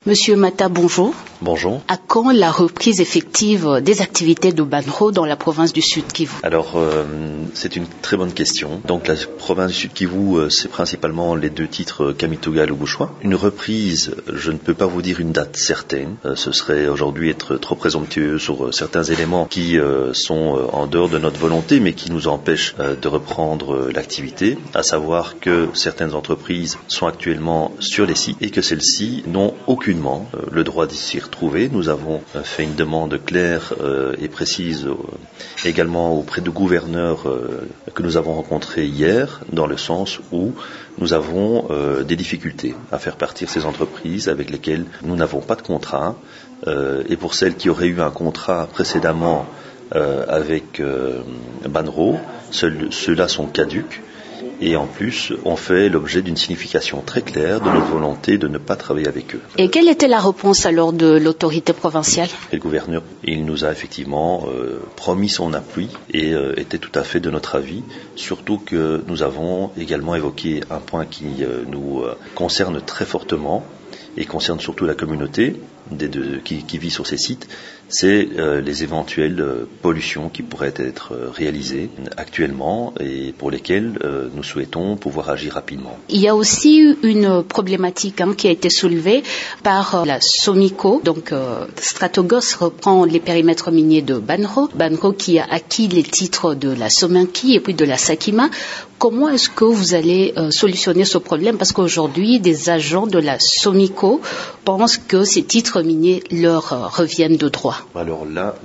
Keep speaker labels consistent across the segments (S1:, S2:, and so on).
S1: Monsieur Mata, bonjour.
S2: Bonjour.
S1: À quand la reprise effective des activités de Banro dans la province du Sud Kivu?
S2: Alors, c'est une très bonne question. Donc, la province du Sud Kivu, c'est principalement les deux titres Kamituga et Lubusha. Une reprise, je ne peux pas vous dire une date certaine. Ce serait aujourd'hui être trop présomptueux sur certains éléments qui sont en dehors de notre volonté, mais qui nous empêchent de reprendre l'activité. À savoir que certaines entreprises sont actuellement sur les sites et que celles-ci n'ont aucunement le droit d'y s'y retrouver. Nous avons fait une demande claire et précise également auprès du gouverneur que nous avons rencontré hier, dans le sens où nous avons des difficultés à faire partir ces entreprises avec lesquelles nous n'avons pas de contrat. Et pour celles qui auraient eu un contrat précédemment avec Banro, ceux-là sont caducs. Et en plus, on fait l'objet d'une signification très claire de notre volonté de ne pas travailler avec eux.
S1: Et quelle était la réponse alors de l'autorité provinciale?
S2: Et le gouverneur, il nous a effectivement promis son appui et était tout à fait de notre avis, surtout que nous avons également évoqué un point qui nous concerne très fortement et concerne surtout la communauté qui vit sur ces sites, c'est les éventuelles pollutions qui pourraient être réalisées actuellement et pour lesquelles nous souhaitons pouvoir agir rapidement.
S1: Il y a aussi une problématique qui a été soulevée par la Somico. Donc Stratogos reprend les périmètres miniers de Banro qui a acquis les titres de la Sominki et puis de la Sakima. Comment est-ce que vous allez solutionner ce problème? Parce qu'aujourd'hui, des agents de la Somico pensent que ces titres miniers leur reviennent de droit.
S2: Alors là,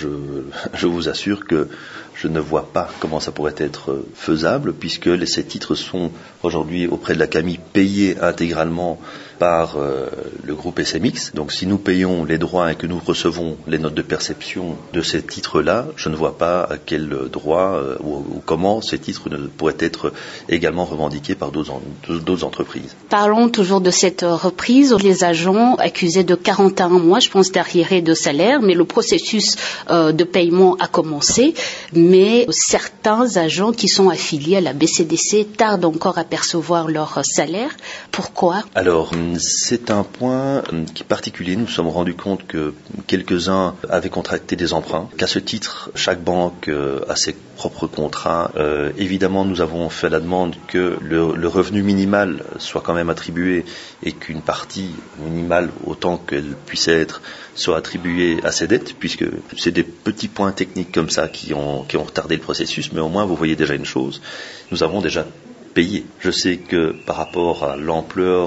S2: je vous assure que je ne vois pas comment ça pourrait être faisable, puisque ces titres sont aujourd'hui auprès de la CAMI payés intégralement par le groupe SMX. Donc si nous payons les droits et que nous recevons les notes de perception de ces titres-là, je ne vois pas à quel droit ou comment ces titres pourraient être également revendiqués par d'autres entreprises.
S1: Parlons toujours de cette reprise. Les agents accusés de 41 mois, je pense, d'arriérés de salaire, mais le processus de paiement a commencé. Mais certains agents qui sont affiliés à la BCDC tardent encore à percevoir leur salaire. Pourquoi?
S2: Alors, c'est un point qui est particulier. Nous nous sommes rendus compte que quelques-uns avaient contracté des emprunts, qu'à ce titre, chaque banque a ses propres contrats. Évidemment, nous avons fait la demande que le revenu minimal soit quand même attribué et qu'une partie minimale, autant qu'elle puisse être, soit attribuée à ces dettes, puisque c'est des petits points techniques comme ça qui ont retardé le processus, mais au moins vous voyez déjà une chose, nous avons déjà payé. Je sais que par rapport à l'ampleur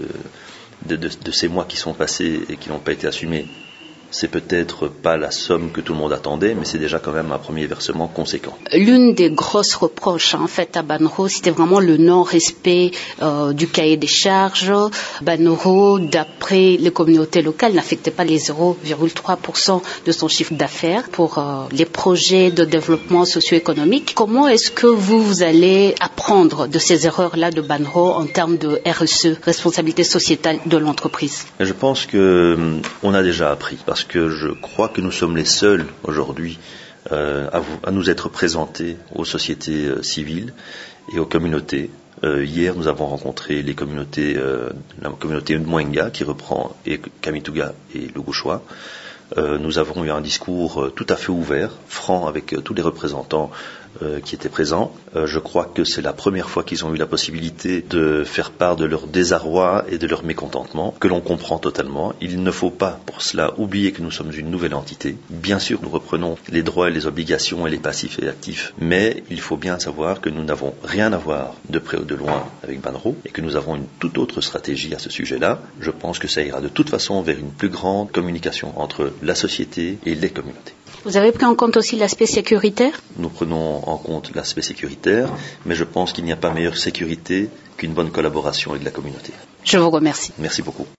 S2: de ces mois qui sont passés et qui n'ont pas été assumés, c'est peut-être pas la somme que tout le monde attendait, mais c'est déjà quand même un premier versement conséquent.
S1: L'une des grosses reproches faites à Banro, c'était vraiment le non-respect du cahier des charges. Banro, d'après les communautés locales, n'affectait pas les 0,3% de son chiffre d'affaires pour les projets de développement socio-économique. Comment est-ce que vous allez apprendre de ces erreurs-là de Banro en termes de RSE, responsabilité sociétale de l'entreprise?
S2: Je pense qu'on a déjà appris. Parce que je crois que nous sommes les seuls aujourd'hui à nous être présentés aux sociétés civiles et aux communautés. Hier, nous avons rencontré la communauté Mwenga qui reprend Kamituga et Lubusha. Nous avons eu un discours tout à fait ouvert, franc, avec tous les représentants qui étaient présents. Je crois que c'est la première fois qu'ils ont eu la possibilité de faire part de leur désarroi et de leur mécontentement, que l'on comprend totalement. Il ne faut pas, pour cela, oublier que nous sommes une nouvelle entité. Bien sûr, nous reprenons les droits et les obligations et les passifs et actifs, mais il faut bien savoir que nous n'avons rien à voir de près ou de loin avec Banro et que nous avons une toute autre stratégie à ce sujet-là. Je pense que ça ira de toute façon vers une plus grande communication entre la société et les communautés.
S1: Vous avez pris en compte aussi l'aspect sécuritaire?
S2: Nous prenons en compte l'aspect sécuritaire, mais je pense qu'il n'y a pas meilleure sécurité qu'une bonne collaboration avec la communauté.
S1: Je vous remercie.
S2: Merci beaucoup.